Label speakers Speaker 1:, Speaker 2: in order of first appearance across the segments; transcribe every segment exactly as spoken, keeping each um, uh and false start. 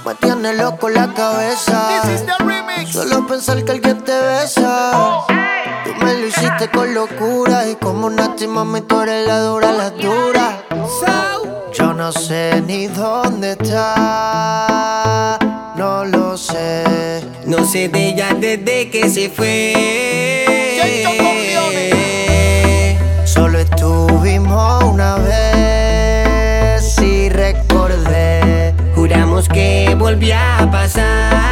Speaker 1: Me tiene loco la cabeza. Solo pensar que alguien te besa. Tú me lo hiciste con locura. Y como Nati, mami, tú eres la dura, la dura. Yo no sé ni dónde está. No lo sé.
Speaker 2: No sé de ella desde que se fue.
Speaker 1: Solo estuvimos una vez y recordé.
Speaker 2: Juramos que volvía a pasar.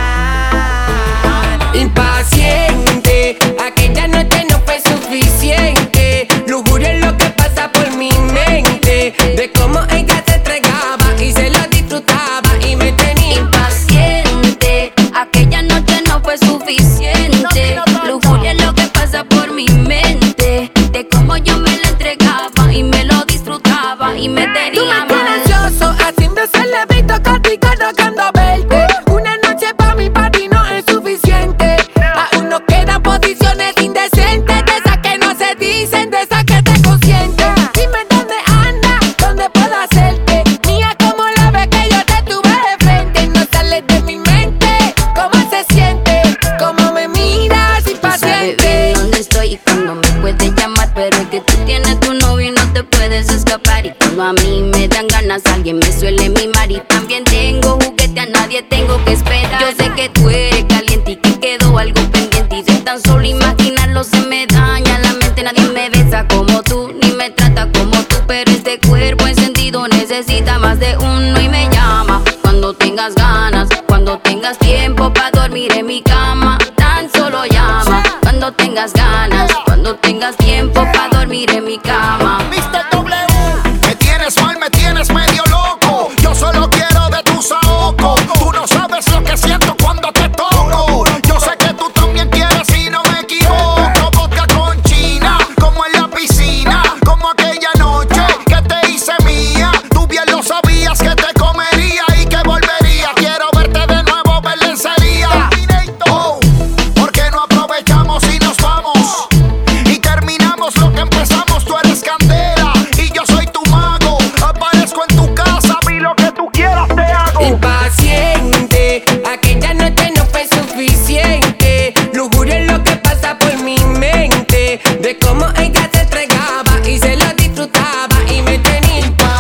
Speaker 2: Impaciente, aquella noche no fue suficiente. Lujuria es lo que pasa por mi mente. De cómo ella se entregaba y se lo disfrutaba y me tenía
Speaker 3: impaciente. Aquella noche no fue suficiente. Lujuria es lo que pasa por mi mente. De cómo yo me la entregaba y me lo disfrutaba y me tenía
Speaker 4: Tú me
Speaker 3: mal.
Speaker 4: tienes ansioso, haciendo celebrito contigo, rogando verte. Una noche pa' mi party no es suficiente. Aún no quedan posiciones indecentes, de esas que no se dicen, de esas que te consienten. Dime dónde anda, dónde puedo hacerte mía, como la vez que yo te tuve de frente. No sales de mi mente, cómo se siente, cómo me miras impaciente.
Speaker 3: Sabe bien dónde estoy y cuando me puedes llamar, pero es que tú tienes tu novio y no te puedes escapar. Y cuando a mí me dan ganas, alguien me suele mimar. Y también tengo juguete, a nadie tengo que esperar. Yo sé que tú eres caliente y que quedó algo pendiente. Y de tan solo imaginarlo se me daña la mente. Nadie me besa como tú, ni me trata como tú. Pero este cuerpo encendido necesita más de uno y me llama cuando tengas ganas, cuando tengas tiempo pa' dormir en mi cama. Tan solo llama cuando tengas ganas, cuando tengas tiempo pa' dormir en mi cama.
Speaker 5: mister W, me tienes mal, me tienes medio loco. Yo solo quiero de tu saoco. Tú no sabes lo que siento cuando te toco. Yo sé que tú también quieres y no me equivoco. Vodka con China, como en la piscina, como aquella noche que te hice mía. Tú bien lo sabías que te comería y que volvería. Quiero verte de nuevo, ver lencería. Oh, ¿por qué no aprovechamos y nos vamos? Y terminamos lo que empezamos. Tú eres candela y yo soy tu mago. Aparezco en tu casa, vi lo que tú quieras te hago.
Speaker 2: Impaciente, aquella noche no fue suficiente. Lujuria es lo que pasa por mi mente. De cómo ella se entregaba y se lo disfrutaba y me tenía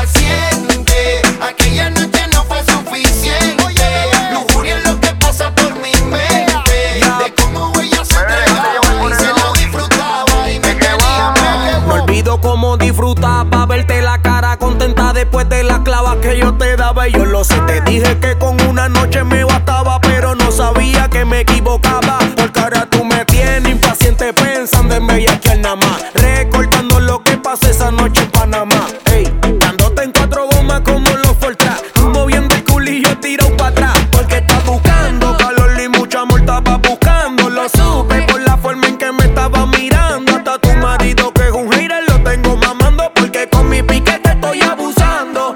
Speaker 5: Impaciente, aquella noche no fue suficiente. Lujuria es lo que pasa por mi mente. De cómo ella se entregaba y se lo disfrutaba y me tenía mal.
Speaker 6: No olvido cómo disfrutaba verte la cara contenta después de las clavas que yo te daba. Y yo lo sé, te dije que con una noche me bastaba, pero no sabía que me equivocaba. Porque ahora tú me tienes impaciente pensando en bellaquear nada más, recordando lo que pasó esa noche en Panamá. Ey, dándote en cuatro gomas como los Fortran, tú moviendo el culillo tirado para atrás. Porque estás buscando calor y mucha amor estaba buscando. Lo supe por la forma en que me estaba mirando. Hasta tu marido que es un hater lo tengo mamando, porque con mi piquete estoy abusando.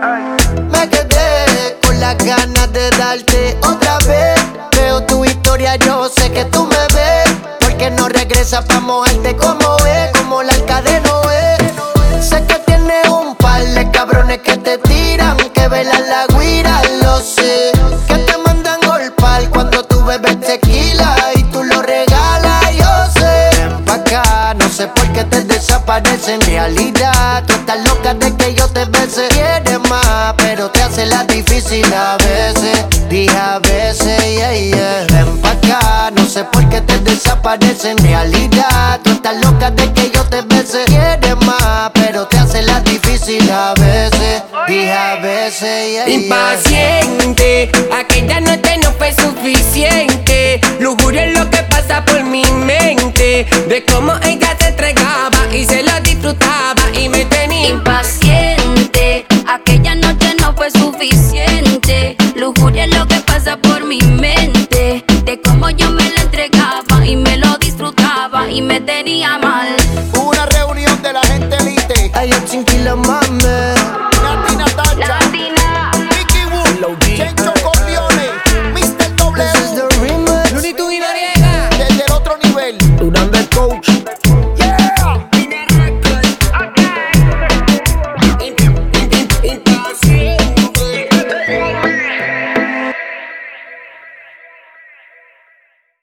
Speaker 1: Me quedé con las ganas de darte otra vez. Veo tu historia, yo sé que tú me ves. Porque no regresas pa' mojarte como es, como la arca de Noé. Sé que tienes un par de cabrones que te tiran, que velan la guira, lo sé. Que te mandan golpar cuando tú bebes tequila y tú lo regalas, yo sé. Ven pa' acá, no sé por qué te desaparece en realidad. Tú estás loca de que yo te bese. Quieres más, pero te hace la difícil a veces. Dije a veces, yeah, yeah. Ven pa' acá, no sé por qué te desaparece en realidad. Tú estás loca de que yo te bese. Quieres más, pero te hace la difícil a veces. Dije a veces, yeah, yeah.
Speaker 2: impaciente, aquella noche no fue suficiente. Lujuria es lo que pasa por mi mente. De cómo ella se entregaba y se lo disfrutaba y me tenía
Speaker 3: Impaciente, aquella noche no fue suficiente. Lujuria es lo que pasa por mi mente. De cómo yo me la entregaba y me lo disfrutaba y me tenía mal.
Speaker 5: Una reunión de la gente elite.
Speaker 1: Ay, yo chinquila, mame.
Speaker 5: Nati Natasha,
Speaker 3: Latina.
Speaker 5: Vicky Wu, Chencho